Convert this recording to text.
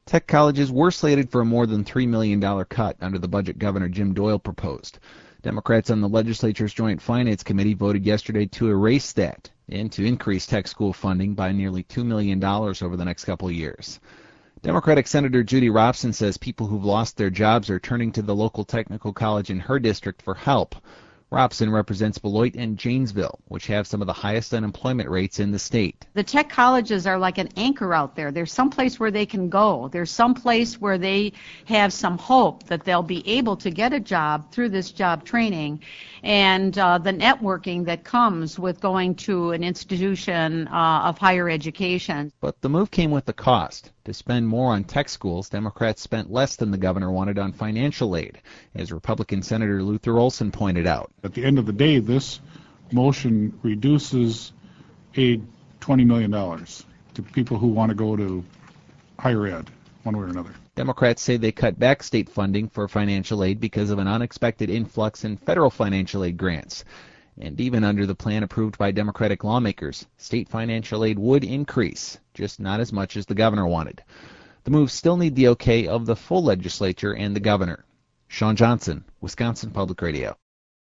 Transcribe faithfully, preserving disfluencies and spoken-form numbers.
Tech colleges were slated for a more than three million dollars cut under the budget Governor Jim Doyle proposed. Democrats on the legislature's Joint Finance Committee voted yesterday to erase that and to increase tech school funding by nearly two million dollars over the next couple of years. Democratic Senator Judy Robson says people who've lost their jobs are turning to the local technical college in her district for help. Robson represents Beloit and Janesville, which have some of the highest unemployment rates in the state. The tech colleges are like an anchor out there. There's some place where they can go. There's some place where they have some hope that they'll be able to get a job through this job training and uh, the networking that comes with going to an institution uh, of higher education. But the move came with a cost. To spend more on tech schools, Democrats spent less than the governor wanted on financial aid, as Republican Senator Luther Olson pointed out. At the end of the day, this motion reduces aid twenty million dollars to people who want to go to higher ed, one way or another. Democrats say they cut back state funding for financial aid because of an unexpected influx in federal financial aid grants. And even under the plan approved by Democratic lawmakers, state financial aid would increase, just not as much as the governor wanted. The moves still need the okay of the full legislature and the governor. Sean Johnson, Wisconsin Public Radio.